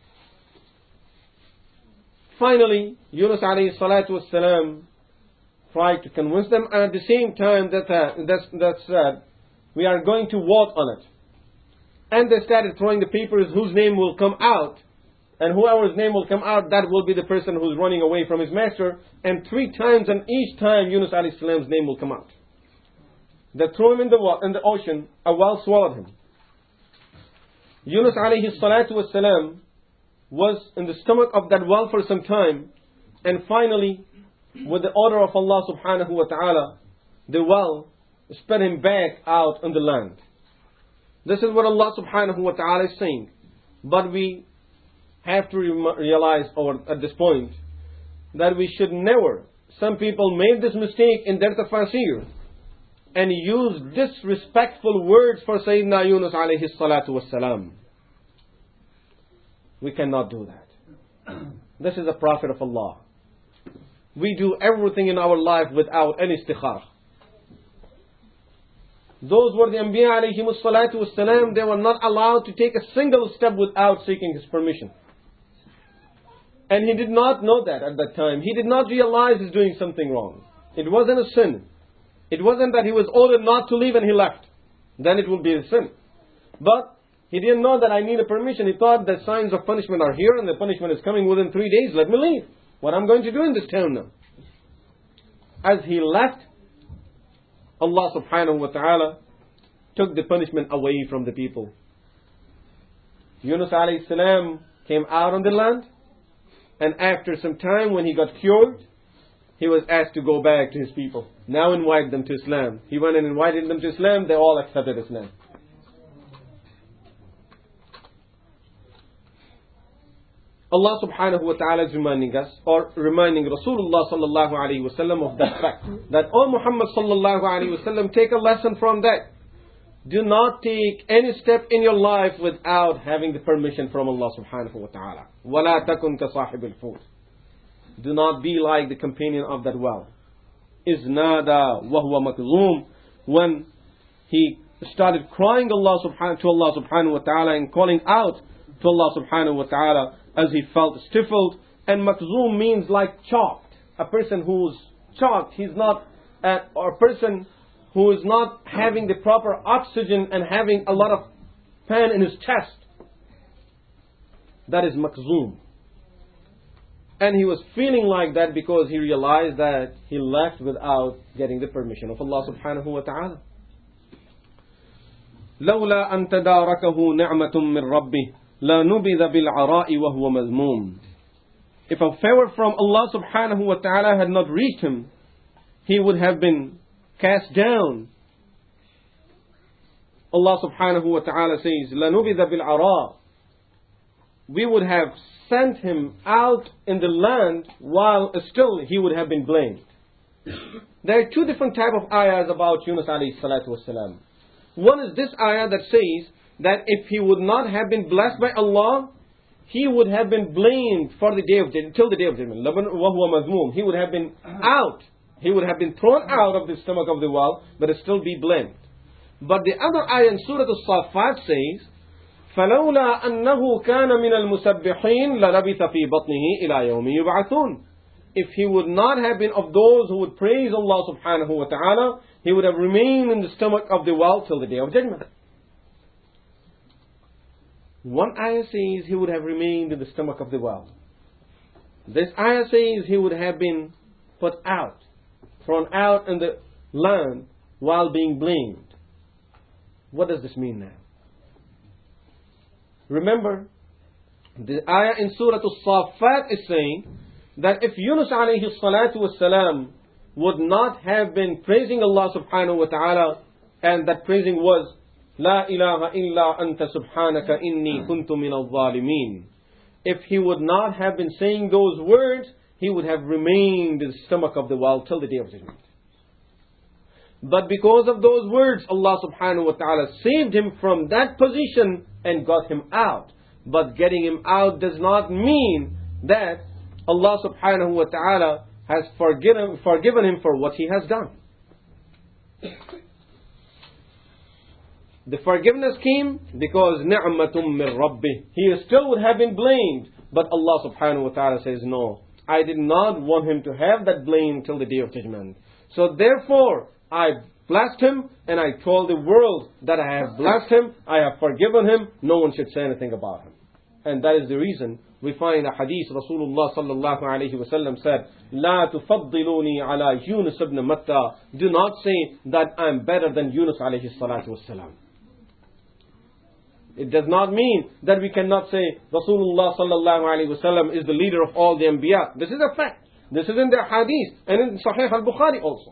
S1: Finally, Yunus alayhi salatu wassalam tried to convince them, and at the same time that said, we are going to vote on it. And they started throwing the papers whose name will come out, and whoever's name will come out, that will be the person who's running away from his master. And 3 times, and each time Yunus alayhi salam's name will come out. They threw him in the ocean, a whale swallowed him. Yunus alayhi salatu wassalam was in the stomach of that whale for some time, and finally, with the order of Allah subhanahu wa ta'ala, the whale spat him back out on the land. This is what Allah subhanahu wa ta'ala is saying. But we have to realize at this point that we should never, some people made this mistake in their tafsir and used disrespectful words for Sayyidina Yunus alayhi salatu wassalam. We cannot do that. This is a prophet of Allah. We do everything in our life without any istikhara. Those were the Anbiya alayhimu salatu wassalam. They were not allowed to take a single step without seeking his permission. And he did not know that at that time. He did not realize he's doing something wrong. It wasn't a sin. It wasn't that he was ordered not to leave and he left. Then it would be a sin. But he didn't know that I need a permission. He thought the signs of punishment are here and the punishment is coming within 3 days. Let me leave. What I'm going to do in this town now. As he left, Allah subhanahu wa ta'ala took the punishment away from the people. Yunus alayhi salam came out on the land, and after some time when he got cured, he was asked to go back to his people. Now invite them to Islam. He went and invited them to Islam. They all accepted Islam. Allah subhanahu wa ta'ala is reminding us, or reminding Rasulullah sallallahu alayhi wa sallam of that fact. That, O Muhammad sallallahu alayhi wa sallam, take a lesson from that. Do not take any step in your life without having the permission from Allah subhanahu wa ta'ala. وَلَا تَكُنْ كَصَاحِبِ الْحُوتِ. Do not be like the companion of that well. إِذْ نَادَى وَهُوَ مَكْظُومٌ. When he started crying to Allah subhanahu wa ta'ala and calling out to Allah subhanahu wa ta'ala as he felt stifled. And makzoom means like choked. A person who's choked, he's not, or a person who is not having the proper oxygen and having a lot of pain in his chest. That is makzoom. And he was feeling like that because he realized that he left without getting the permission of Allah subhanahu wa ta'ala. لولا أن تداركه نعمة من ربه لا نبذ بالعراء وهو مذموم. If a favor from Allah subhanahu wa ta'ala had not reached him, he would have been cast down. Allah subhanahu wa ta'ala says, لا نبذ بالعراء. We would have sent him out in the land while still he would have been blamed. There are two different types of ayahs about Yunus alayhi salatu wasalam. One is this ayah that says that if he would not have been blessed by Allah, he would have been blamed for the day of till the day of judgment. He would have been out. He would have been thrown out of the stomach of the well, but still be blamed. But the other ayah in Surah Al-Saffat says, فَلَوْلَا أَنَّهُ كَانَ مِنَ الْمُسَبِّحِينَ لَلَبِثَ فِي بَطْنِهِ إِلَى يَوْمِ يُبْعَثُونَ. If he would not have been of those who would praise Allah subhanahu wa ta'ala, he would have remained in the stomach of the well till the day of judgment. One ayah says he would have remained in the stomach of the well. This ayah says he would have been put out, thrown out in the land while being blamed. What does this mean now? Remember, the ayah in Surah Al-Saffat is saying that if Yunus alayhi salatu wasalam would not have been praising Allah subhanahu wa ta'ala, and that praising was La ilaha illa anta subhanaka inni kuntu minal zalimin. If he would not have been saying those words, he would have remained in the stomach of the well till the day of judgment. But because of those words, Allah subhanahu wa ta'ala saved him from that position and got him out. But getting him out does not mean that Allah subhanahu wa ta'ala has forgiven him for what he has done. The forgiveness came because ni'matum min rabbih. He still would have been blamed. But Allah subhanahu wa ta'ala says, no, I did not want him to have that blame till the day of judgment. So therefore, I blessed him and I told the world that I have blessed him, I have forgiven him, no one should say anything about him. And that is the reason we find a hadith Rasulullah sallallahu alayhi wa sallam said, لا تفضلوني على يونس ibn Matta. Do not say that I am better than Yunus alayhi salatu wasalam. It does not mean that we cannot say Rasulullah sallallahu alayhi wa sallam is the leader of all the Anbiya. This is a fact. This is in the hadith and in Sahih al-Bukhari also.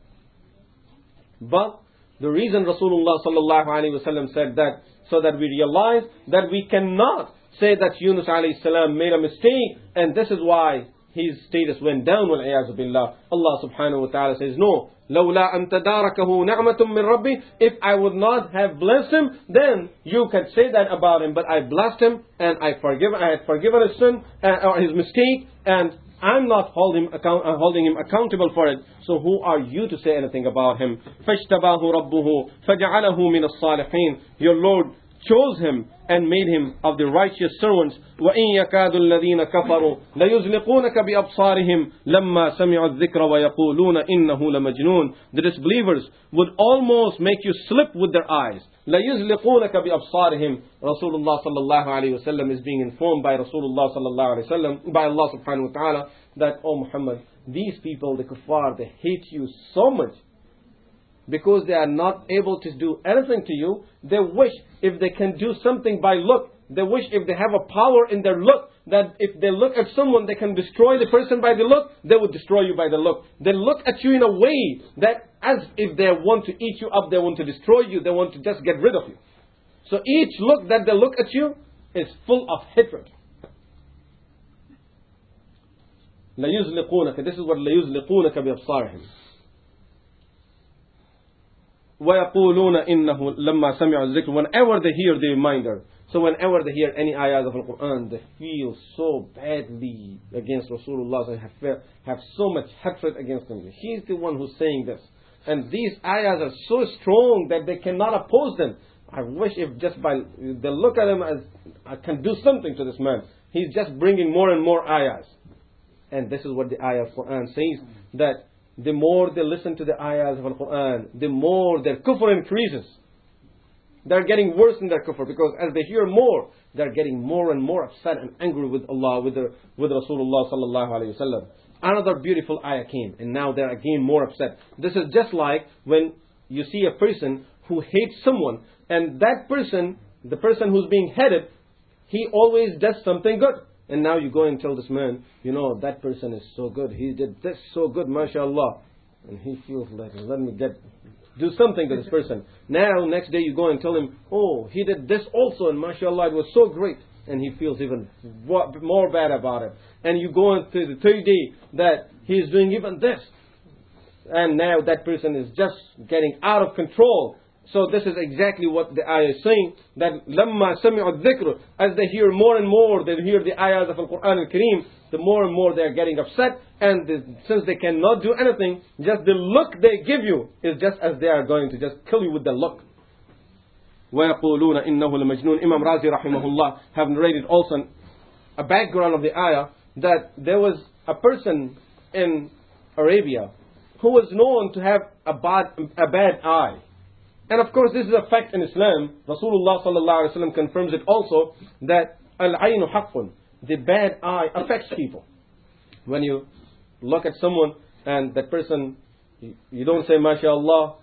S1: But the reason Rasulullah sallallahu alayhi wa sallam said that, so that we realize that we cannot say that Yunus alayhi salam made a mistake and this is why his status went down. وَالْعِيَاذُ بِاللَّهِ. Allah subhanahu wa ta'ala says, no. لَوْلَا أَن تَدَارَكَهُ نَعْمَةٌ مِّن رَبِّهِ. If I would not have blessed him, then you could say that about him. But I blessed him and I had forgiven his sin or his mistake, and I'm not holding him accountable for it. So who are you to say anything about him? فَاجْتَبَاهُ رَبُّهُ فَجَعَلَهُ مِنَ الصَّالِحِينَ. Your Lord chose him and made him of the righteous servants. وَإِن يَكَادُ الَّذِينَ كَفَرُوا لَيُزْلِقُونَكَ بِأَبْصَارِهِمْ لَمَّا سَمِعُوا الذِّكْرَ وَيَقُولُونَ إِنَّهُ لَمَجْنُونَ. The disbelievers would almost make you slip with their eyes. لَيُزْلِقُونَكَ بِأَبْصَارِهِمْ. Rasulullah sallallahu alayhi wa sallam is being informed by Rasulullah sallallahu alayhi wa sallam, by Allah subhanahu wa ta'ala, that, oh Muhammad, these people, the kuffar, they hate you so much because they are not able to do anything to you. They wish if they can do something by look. They wish if they have a power in their look, that if they look at someone, they can destroy the person by the look, they would destroy you by the look. They look at you in a way that as if they want to eat you up, they want to destroy you, they want to just get rid of you. So each look that they look at you is full of hatred. لَيُزْلِقُونَكَ. This is what لَيُزْلِقُونَكَ بِأَبْصَارِهِمْ. وَيَقُولُونَ إِنَّهُ لَمَّا سَمِعُوا الذِّكْرَ. Whenever they hear the reminder, so whenever they hear any ayahs of the Quran, they feel so badly against Rasulullah, they have so much hatred against him. He's the one who's saying this. And these ayahs are so strong that they cannot oppose them. I wish if just by, they look at him as, I can do something to this man. He's just bringing more and more ayahs. And this is what the ayah of Quran says, that the more they listen to the ayahs of Al-Quran, the more their kufr increases. They're getting worse in their kufr, because as they hear more, they're getting more and more upset and angry with Allah, with Rasulullah sallallahu alayhi wa sallam. Another beautiful ayah came, and now they're again more upset. This is just like when you see a person who hates someone, and that person, the person who's being hated, he always does something good. And now you go and tell this man, you know, that person is so good, he did this so good, mashallah. And he feels like, let me do something to this person. Now, next day you go and tell him, oh, he did this also, and mashallah, it was so great. And he feels even more bad about it. And you go into the third day that he is doing even this. And now that person is just getting out of control. So this is exactly what the ayah is saying, that لَمَّا سَمِعُوا الذِّكْرُ. As they hear more and more, they hear the ayahs of Al-Quran Al-Kareem, the more and more they are getting upset. And since they cannot do anything, just the look they give you is just as they are going to just kill you with the look. وَيَقُولُونَ إِنَّهُ لَمَجْنُونَ. Imam Razi rahimahullah have narrated also a background of the ayah, that there was a person in Arabia who was known to have a bad eye. And of course this is a fact in Islam. Rasulullah sallallahu alaihi wasallam confirms it also, that al-aynu haqqun, the bad eye affects people. When you look at someone and that person, you don't say mashallah,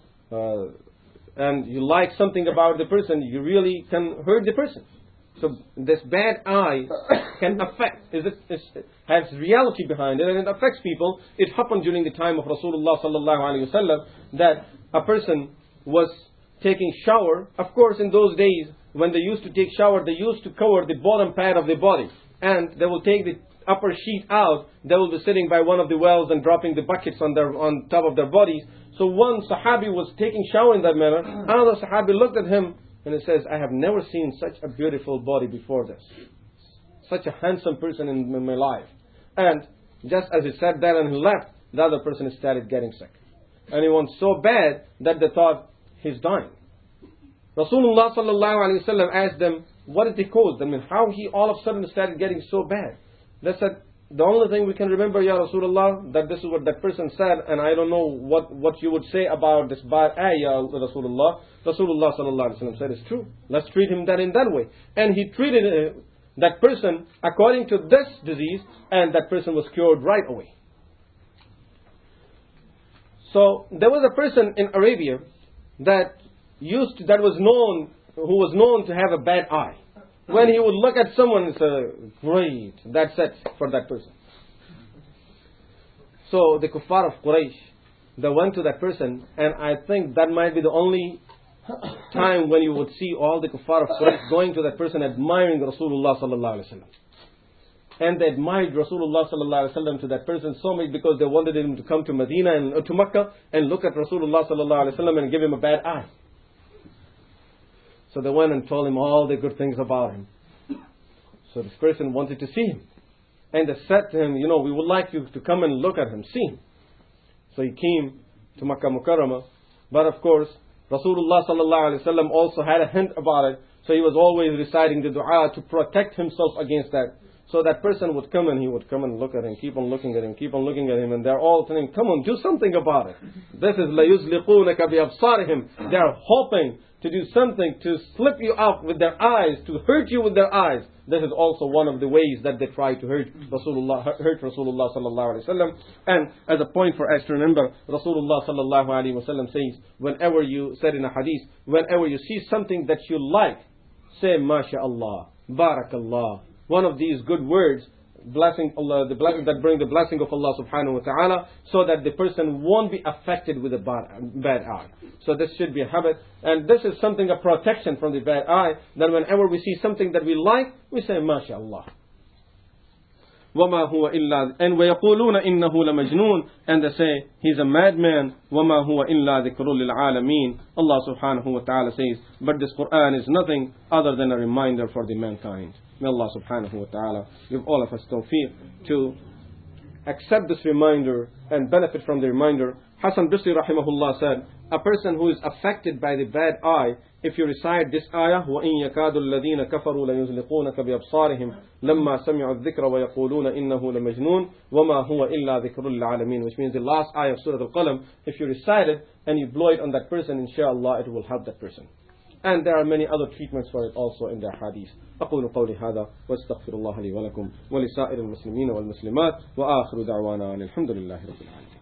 S1: and you like something about the person, you really can hurt the person. So this bad eye can affect, has reality behind it, and it affects people. It happened during the time of Rasulullah sallallahu alaihi wasallam, that a person was taking shower. Of course, in those days, when they used to take shower, they used to cover the bottom part of the body. And they will take the upper sheet out. They will be sitting by one of the wells and dropping the buckets on top of their bodies. So one Sahabi was taking shower in that manner. Another Sahabi looked at him and he says, I have never seen such a beautiful body before this. Such a handsome person in my life. And just as he said that and he left, the other person started getting sick. And he was so bad that they thought, he's dying. Rasulullah sallallahu alaihi wasallam asked them, what is the cause? I mean, how he all of a sudden started getting so bad? They said, the only thing we can remember, Ya Rasulullah, that this is what that person said, and I don't know what you would say about this bad ayah, Rasulullah. Rasulullah sallallahu alaihi wasallam said, it's true. Let's treat him that in that way. And he treated that person according to this disease, and that person was cured right away. So there was a person in Arabia who was known to have a bad eye. When he would look at someone and say, great, that's it for that person. So the kuffar of Quraysh, they went to that person, and I think that might be the only time when you would see all the kuffar of Quraysh going to that person, admiring Rasulullah sallallahu alaihi wasallam. And they admired Rasulullah sallallahu alaihi wasallam to that person so much because they wanted him to come to Medina and to Makkah and look at Rasulullah sallallahu alaihi wasallam and give him a bad eye. So they went and told him all the good things about him. So this person wanted to see him. And they said to him, you know, we would like you to come and look at him, see him. So he came to Makkah Mukarramah. But of course, Rasulullah sallallahu alaihi wasallam also had a hint about it. So he was always reciting the dua to protect himself against that. So that person would come and he would come and look at him, keep on looking at him, keep on looking at him, and they're all saying, come on, do something about it. This is لَيُزْلِقُونَكَ بِأَبْصَارِهِمْ. They're hoping to do something to slip you out with their eyes, to hurt you with their eyes. This is also one of the ways that they try to hurt Rasulullah sallallahu alaihi wasallam. And as a point for us to remember, Rasulullah sallallahu alaihi wasallam says, whenever you said in a hadith, whenever you see something that you like, say MashaAllah, Barakallah. One of these good words, blessing Allah, that bring the blessing of Allah subhanahu wa ta'ala, so that the person won't be affected with a bad eye. So this should be a habit, and this is something, a protection from the bad eye, that whenever we see something that we like, we say MashaAllah. وَمَا هُوَ إِلَّا and وَيَقُولُونَ إِنَّهُ لَمَجْنُونَ, and they say he's a madman. وَمَا هُوَ إِلَّا ذِكْرٌ لِلْعَالَمِينَ. Allah subhanahu wa ta'ala says, but this Quran is nothing other than a reminder for the mankind. May Allah subhanahu wa ta'ala give all of us tawfiq to accept this reminder and benefit from the reminder. Hassan Bisri rahimahullah said, a person who is affected by the bad eye, if you recite this ayah, وَإِن يَكَادُ الَّذِينَ كَفَرُوا لَيُزْلِقُونَكَ بِأَبْصَارِهِمْ لَمَّا سَمِعُوا الذِّكْرَ وَيَقُولُونَ إِنَّهُ لَمَجْنُونَ وَمَا هُوَ إِلَّا ذِكْرٌ لِلْعَالَمِينَ, which means the last ayah of Surah Al-Qalam, if you recite it and you blow it on that person, inshallah it will help that person. And there are many other treatments for it also in the hadith. أقول قولي هذا واستغفر الله لي ولكم ولسائر المسلمين والمسلمات وآخر دعوانا الحمد لله رب العالمين.